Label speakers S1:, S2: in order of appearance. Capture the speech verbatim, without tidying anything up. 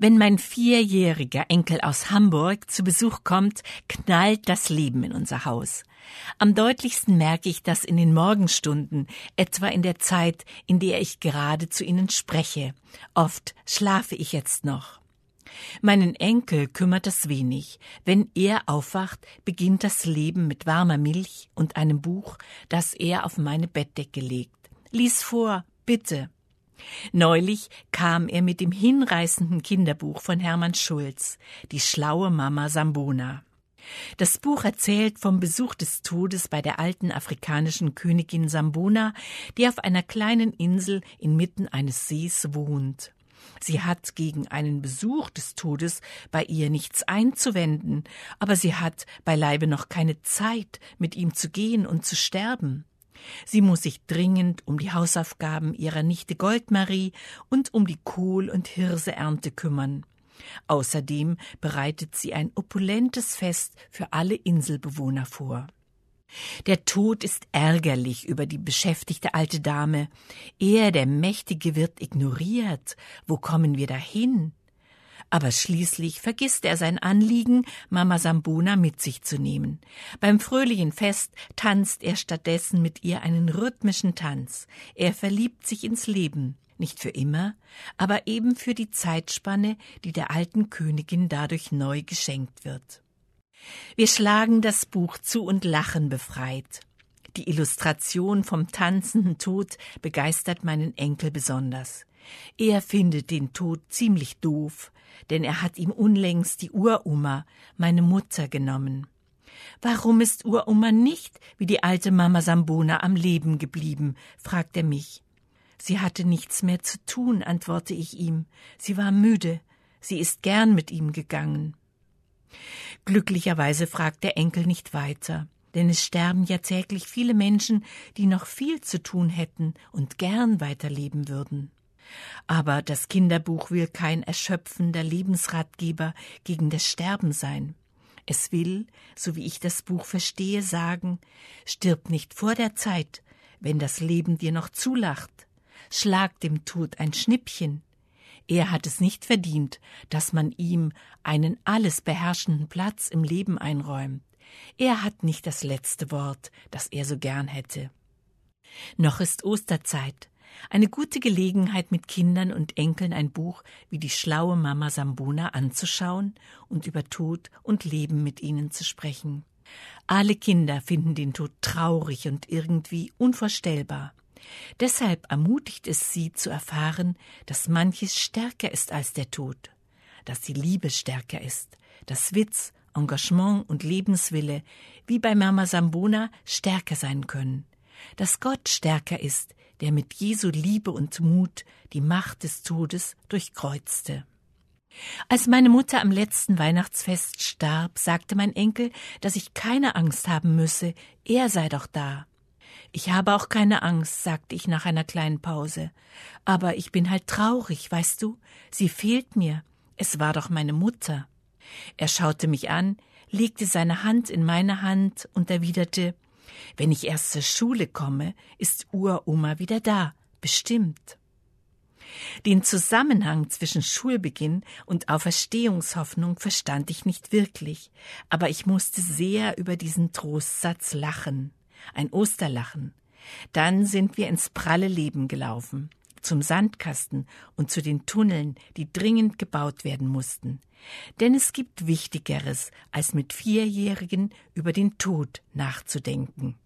S1: Wenn mein vierjähriger Enkel aus Hamburg zu Besuch kommt, knallt das Leben in unser Haus. Am deutlichsten merke ich das in den Morgenstunden, etwa in der Zeit, in der ich gerade zu ihnen spreche. Oft schlafe ich jetzt noch. Meinen Enkel kümmert es wenig. Wenn er aufwacht, beginnt das Leben mit warmer Milch und einem Buch, das er auf meine Bettdecke legt. Lies vor, bitte. Neulich kam er mit dem hinreißenden Kinderbuch von Hermann Schulz, Die schlaue Mama Sambona. Das Buch erzählt vom Besuch des Todes bei der alten afrikanischen Königin Sambona, die auf einer kleinen Insel inmitten eines Sees wohnt. Sie hat gegen einen Besuch des Todes bei ihr nichts einzuwenden, aber sie hat beileibe noch keine Zeit, mit ihm zu gehen und zu sterben. Sie muss sich dringend um die Hausaufgaben ihrer Nichte Goldmarie und um die Kohl- und Hirseernte kümmern. Außerdem bereitet sie ein opulentes Fest für alle Inselbewohner vor. Der Tod ist ärgerlich über die beschäftigte alte Dame. Er, der Mächtige, wird ignoriert. Wo kommen wir dahin? Aber schließlich vergisst er sein Anliegen, Mama Sambona mit sich zu nehmen. Beim fröhlichen Fest tanzt er stattdessen mit ihr einen rhythmischen Tanz. Er verliebt sich ins Leben, nicht für immer, aber eben für die Zeitspanne, die der alten Königin dadurch neu geschenkt wird. Wir schlagen das Buch zu und lachen befreit. Die Illustration vom tanzenden Tod begeistert meinen Enkel besonders. Er findet den Tod ziemlich doof, denn er hat ihm unlängst die Uroma, meine Mutter, genommen. »Warum ist Uroma nicht, wie die alte Mama Sambona, am Leben geblieben?« fragt er mich. »Sie hatte nichts mehr zu tun«, antworte ich ihm. »Sie war müde. Sie ist gern mit ihm gegangen.« Glücklicherweise fragt der Enkel nicht weiter, denn es sterben ja täglich viele Menschen, die noch viel zu tun hätten und gern weiterleben würden. Aber das Kinderbuch will kein erschöpfender Lebensratgeber gegen das Sterben sein. Es will, so wie ich das Buch verstehe, sagen: Stirb nicht vor der Zeit, wenn das Leben dir noch zulacht. Schlag dem Tod ein Schnippchen. Er hat es nicht verdient, dass man ihm einen alles beherrschenden Platz im Leben einräumt. Er hat nicht das letzte Wort, das er so gern hätte. Noch ist Osterzeit. Eine gute Gelegenheit, mit Kindern und Enkeln ein Buch wie Die schlaue Mama Sambona anzuschauen und über Tod und Leben mit ihnen zu sprechen. Alle Kinder finden den Tod traurig und irgendwie unvorstellbar. Deshalb ermutigt es sie zu erfahren, dass manches stärker ist als der Tod, dass die Liebe stärker ist, dass Witz, Engagement und Lebenswille, wie bei Mama Sambona, stärker sein können, dass Gott stärker ist, der mit Jesu Liebe und Mut die Macht des Todes durchkreuzte. Als meine Mutter am letzten Weihnachtsfest starb, sagte mein Enkel, dass ich keine Angst haben müsse, er sei doch da. Ich habe auch keine Angst, sagte ich nach einer kleinen Pause. Aber ich bin halt traurig, weißt du? Sie fehlt mir. Es war doch meine Mutter. Er schaute mich an, legte seine Hand in meine Hand und erwiderte: Wenn ich erst zur Schule komme, ist Uroma wieder da, bestimmt. Den Zusammenhang zwischen Schulbeginn und Auferstehungshoffnung verstand ich nicht wirklich, aber ich musste sehr über diesen Trostsatz lachen. Ein Osterlachen. Dann sind wir ins pralle Leben gelaufen, zum Sandkasten und zu den Tunneln, die dringend gebaut werden mussten. Denn es gibt Wichtigeres, als mit Vierjährigen über den Tod nachzudenken.